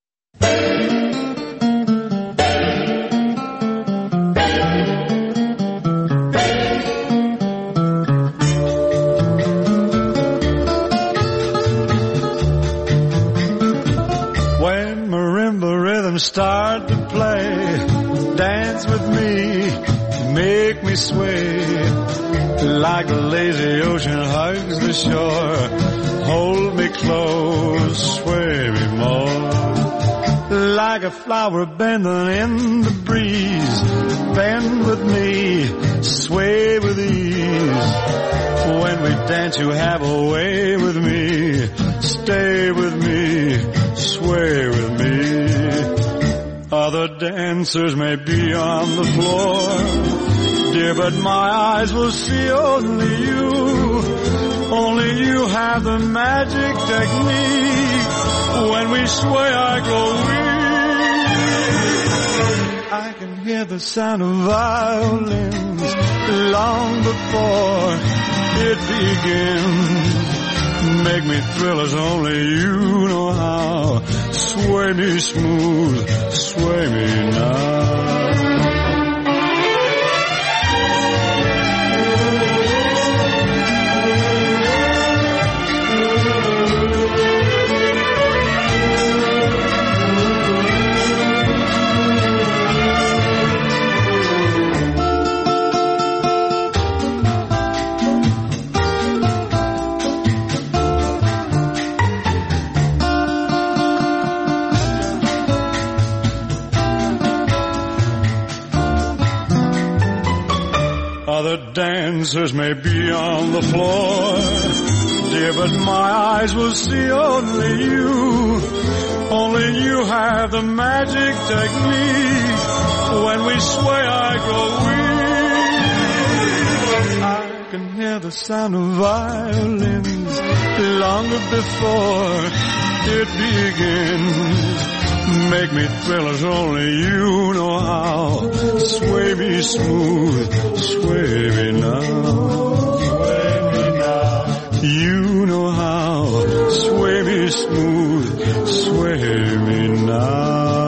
Start to play, dance with me, make me sway, like a lazy ocean hugs the shore, hold me close, sway me more, like a flower bending in the breeze, bend with me, sway with ease, when we dance you have a way with me, stay with me, sway with me. Other dancers may be on the floor, dear, but my eyes will see only you. Only you have the magic technique. When we sway, I go weak. I can hear the sound of violins long before it begins. Make me thrill as only you know how. Sway me smooth, sway me now. Other dancers may be on the floor, dear, but my eyes will see only you. Only you have the magic technique. When we sway, I go weak. I can hear the sound of violins long before it begins. Make me thrill as only you know how. Sway me smooth, sway me now. Sway me now. You know how. Sway me smooth, sway me now.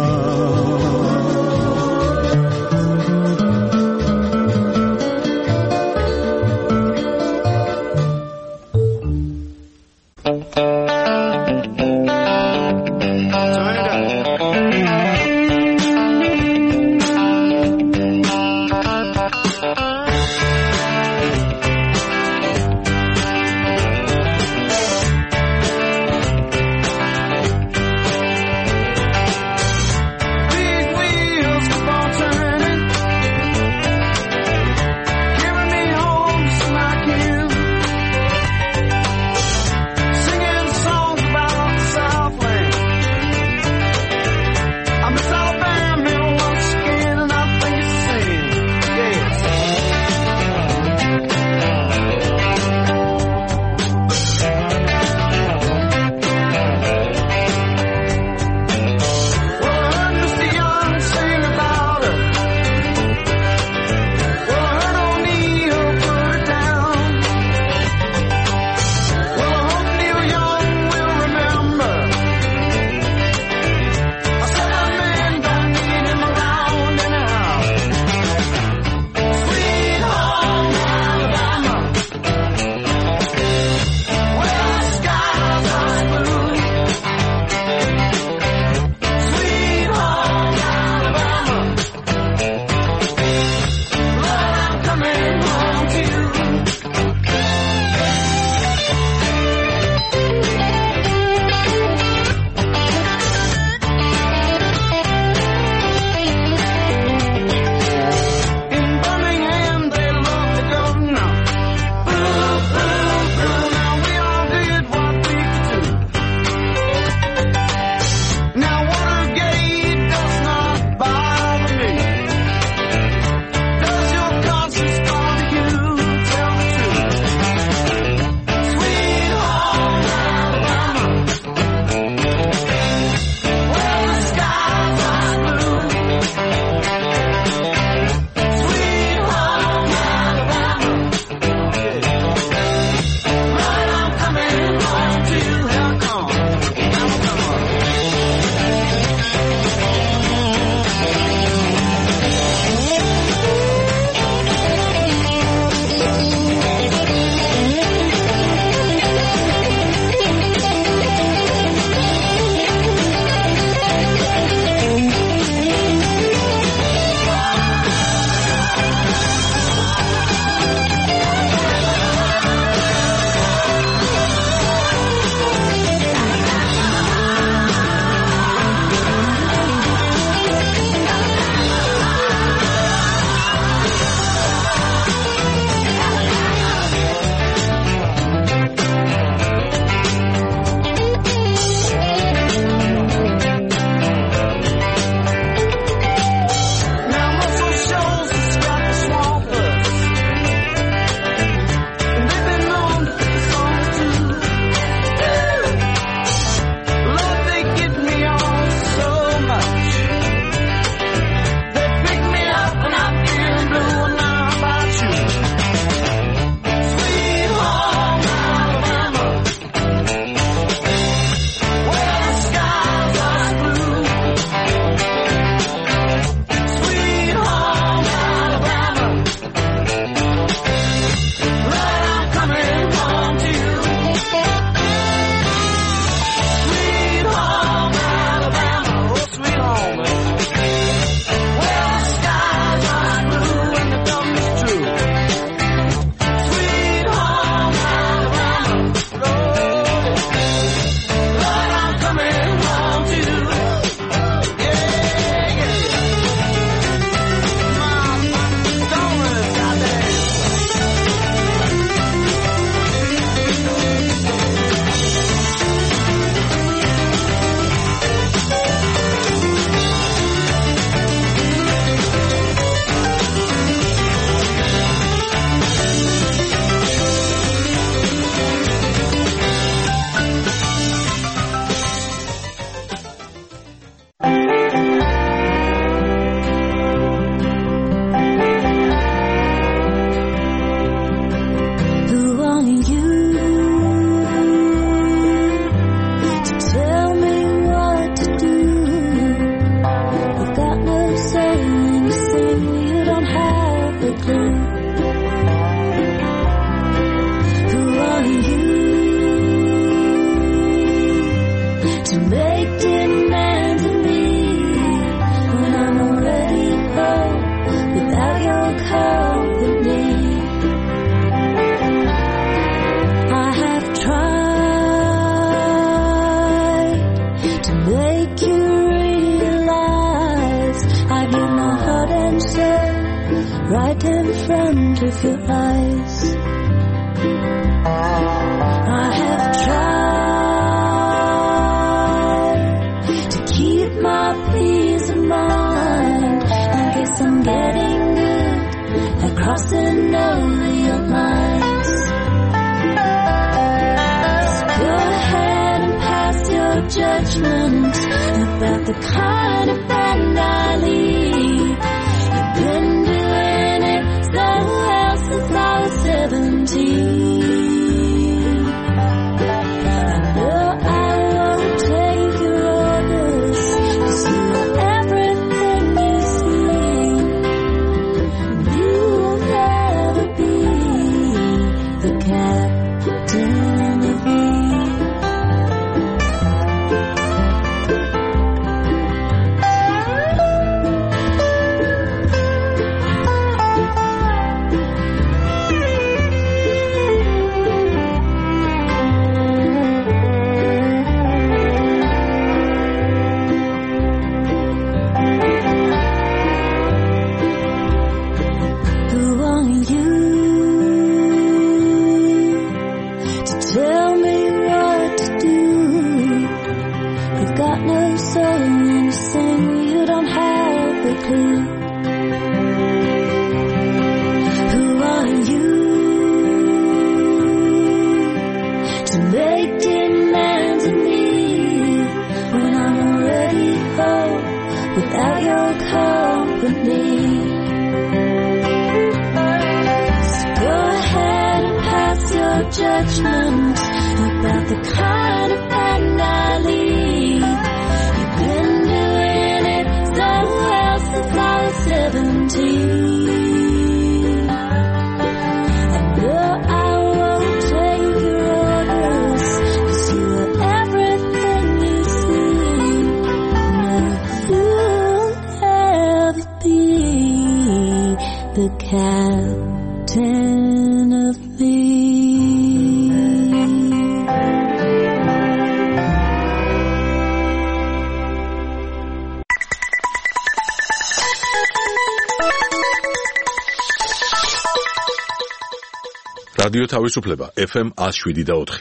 right in front of your eyes. I have tried to keep my peace of mind. I guess I'm getting good at crossing over your lines. So go ahead and pass your judgment about the kind of band I lead. You've been doing it so well since I was seventeen. I know I won't take your orders, 'cause you are everything you see. You'll never be the captain of me. Who are you to tell me what to do? You've got no soul and you sing, you don't have a clue. Who are you to make demands of me when I'm already home without your company? Go ahead and pass your judgment about the kind of band I lead. You've been doing it so well since I was seventeen. I know I won't take your orders, 'cause you are everything you see. No, you'll never be the captain of me. რადიო თავისუფლება ეფ ემ one oh seven და four.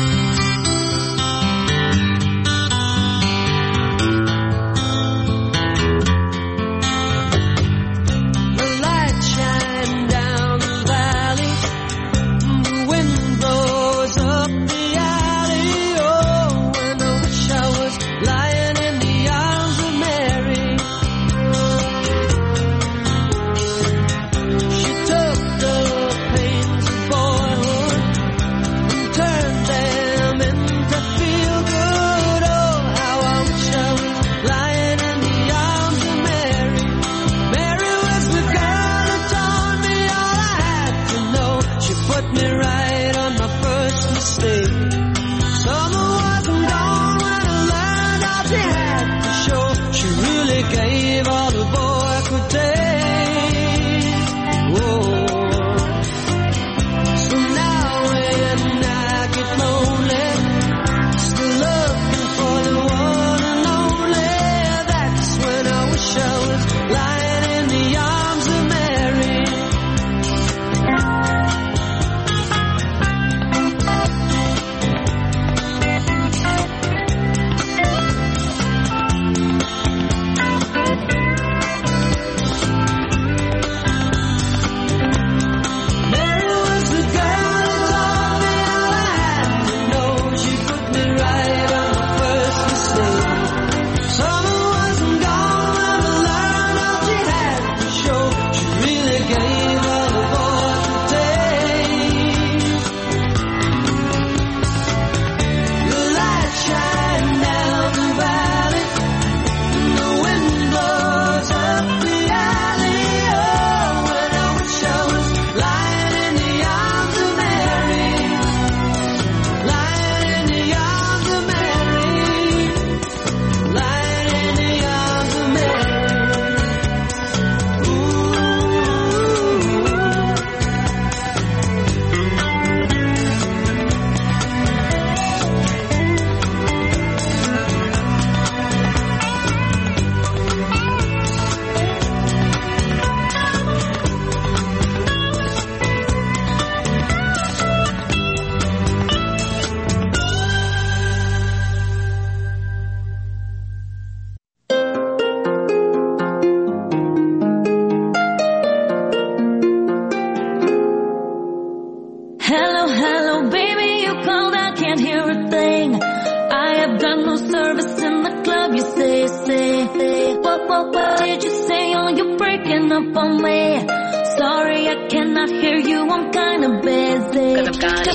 The light shine down the valley, the wind blows up the alley. Oh, when I wish I was lying in the arms of Mary. She took the pains of boyhood and turned say? What, what, what did you say? Oh, you're breaking up on me. Sorry, I cannot hear you. I'm kinda busy. Cause I'm kinda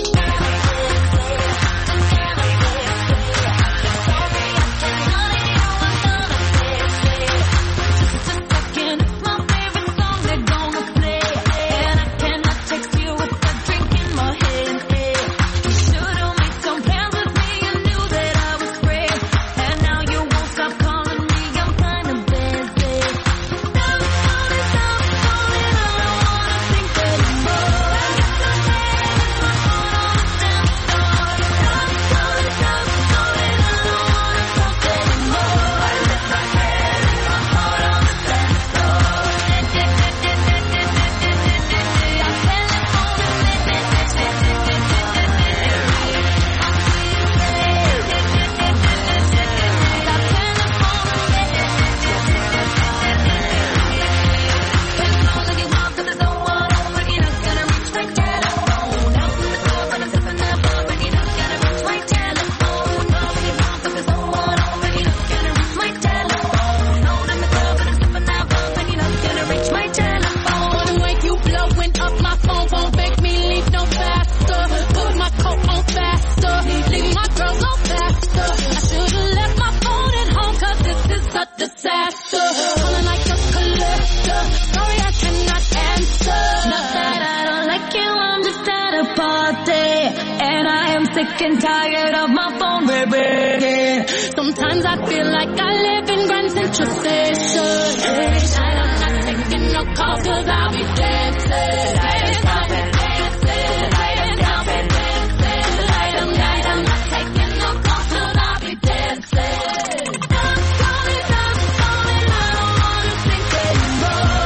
sick and tired of my phone, baby. Sometimes I feel like I live in Grand Central Station. Every night I'm not taking no calls cause I'll be dancing. I'll be dancing. I'll be dancing. Light them night I'm not taking no calls cause I'll be dancing. I'm calling, I'm calling, I don't wanna think anymore.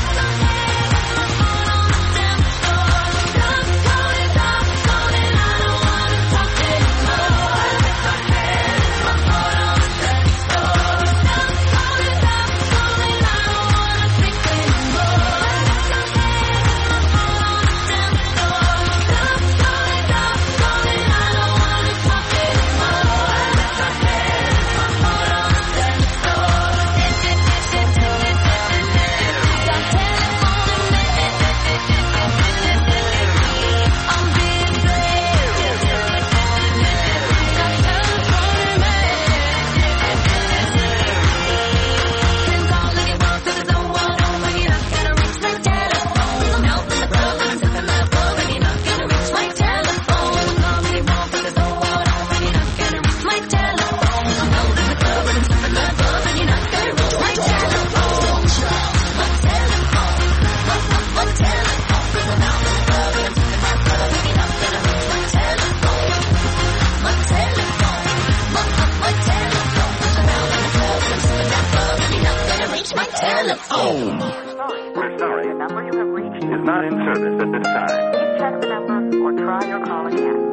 Telephone. We're sorry. The number you have reached is not in service at this time. Please check the number or try your call again.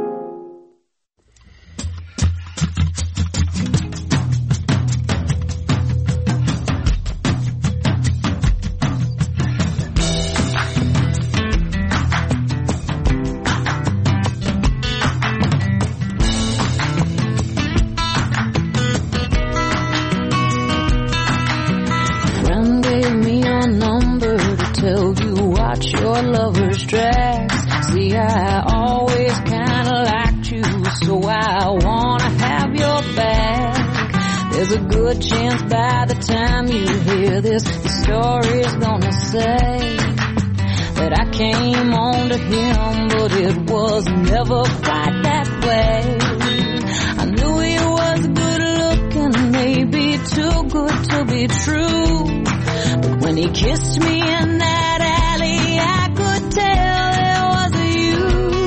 Your lover's dress. See, I always kinda liked you, so I wanna have your back. There's a good chance by the time you hear this, the story's gonna say that I came on to him, but it was never quite that way. I knew he was good looking, maybe too good to be true, but when he kissed me in that alley, I could tell it was you.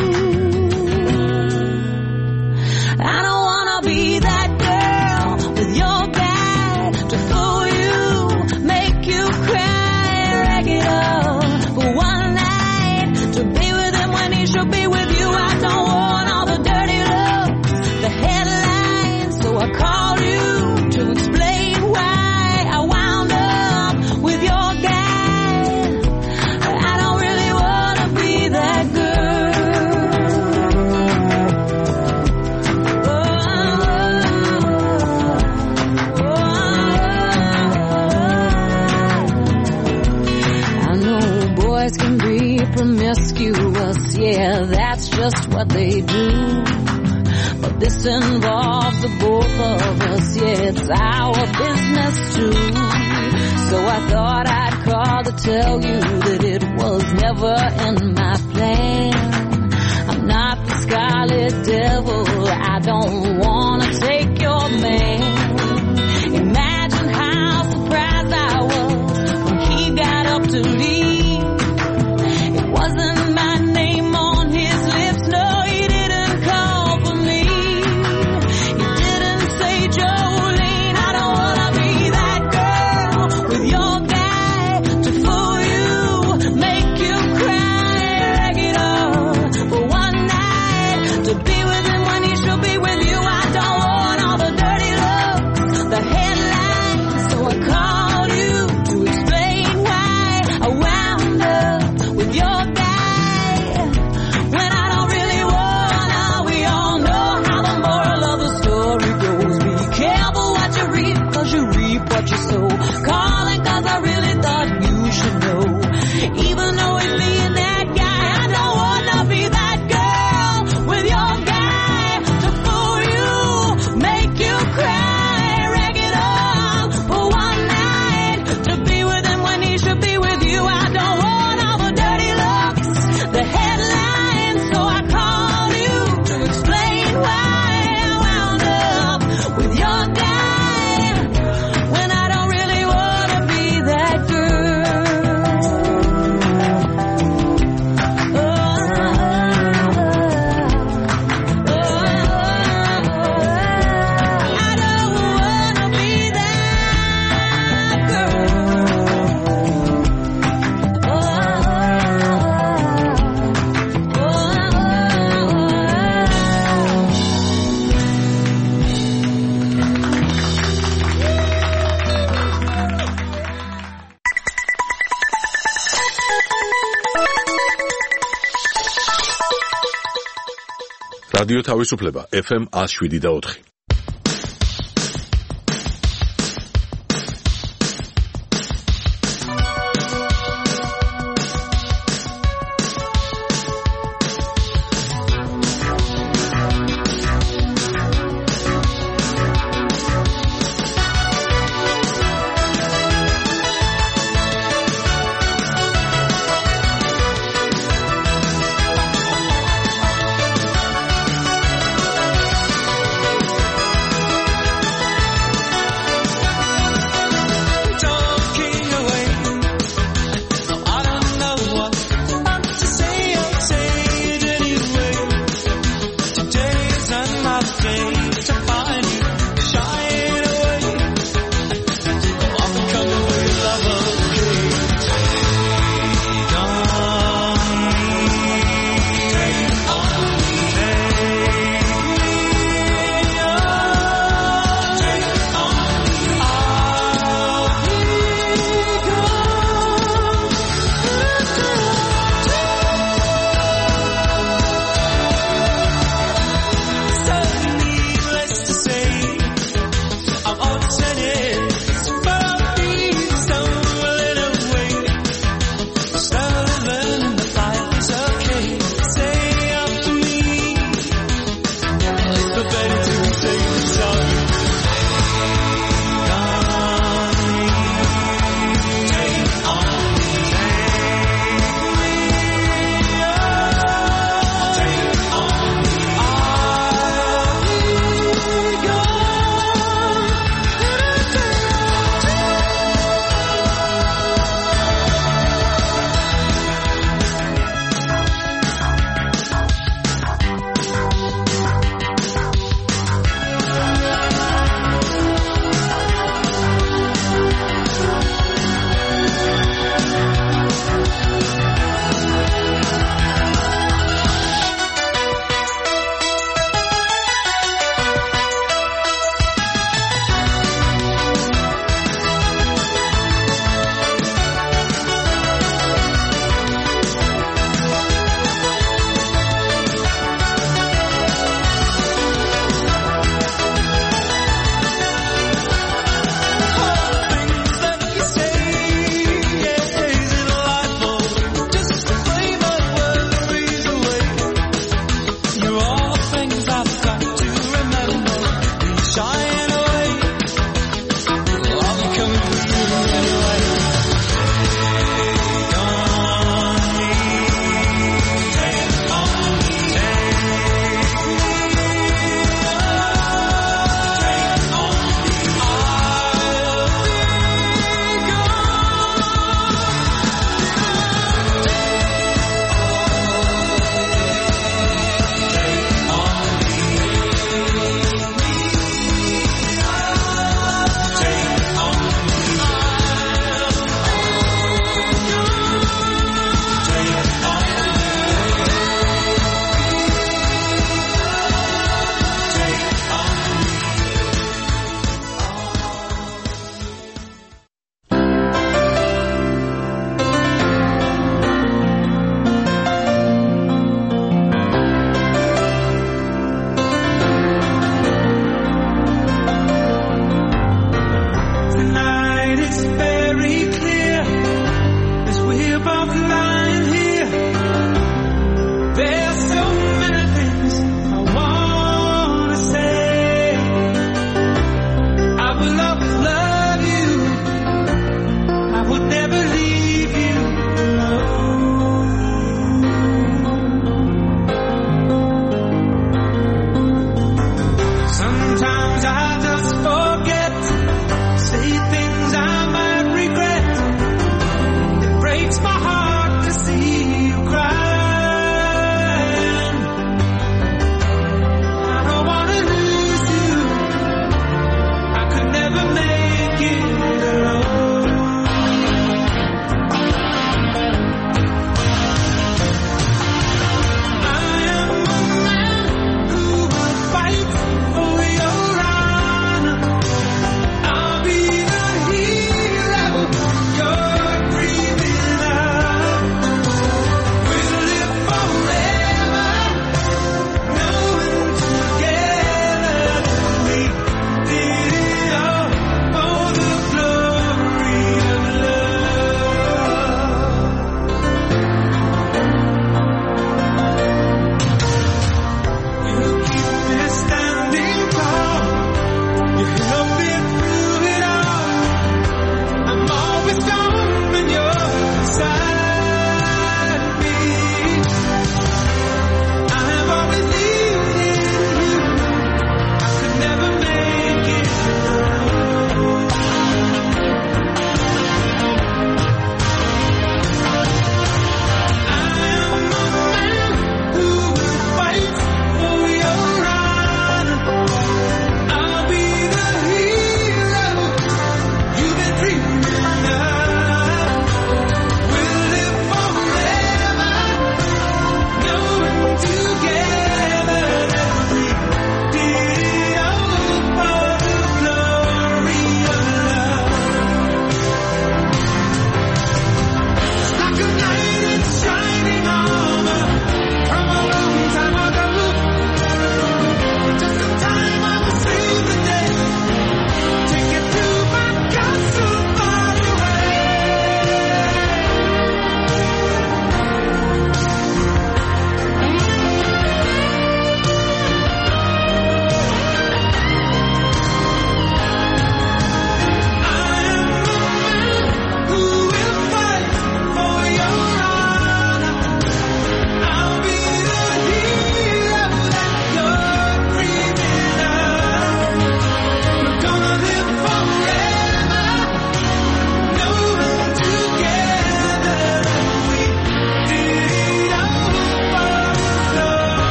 I don't wanna be that girl with your guy to fool you, make you cry, rag it up for one night, to be with him when he should be with you. I don't want all the dirty looks, the headlines, so I called you to explain why I wound up with your guy. Oh, promiscuous, yeah, that's just what they do. But this involves the both of us, yeah, it's our business too. So I thought I'd call to tell you that it was never in my plan. I'm not the Scarlet Devil, I don't wanna take your man. Imagine how surprised I was when he got up to leave. It wasn't my name on his lips, no, he didn't call for me. He didn't say, Jolene, I don't wanna be that girl with your guy to fool you, make you cry, rag it up for one night, to be with him when he should be with you. I don't want all the dirty looks, the headlines, so I called you to explain why I wound up with your guy when I don't really wanna. We all know how the moral of the story goes. Be careful what you reap, cause you reap what you sow. Calling cause I really thought you should know. Even though it's me and that guy, I don't wanna be that girl with your guy to fool you, make you cry, rag it up for one night, to be with him when he should be with you. I don't want all the dirty looks, the headlines, so I called you to explain why I wound up with your guy when I don't really wanna be that girl. I don't wanna be that რადიო თავისუფლება ეფ ემ one oh seven და four.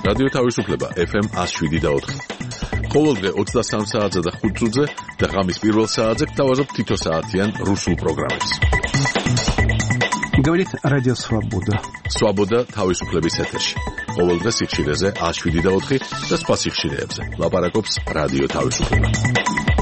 რადიო თავისუფლება ეფ ემ one oh seven და four. ყოველდღე ოცდასამ საათზე და ხუთ წუთზე და ღამის პირველ საათზე გთავაზობ თითო საათიან რუსულ პროგრამებს. Говорит Радио Свобода. Свобода თავისუფლების ეთერში. ყოველდღე სიხშირეზე one oh seven და four და სხვა სიხშირეებზე. ლაპარაკობს რადიო თავისუფლება.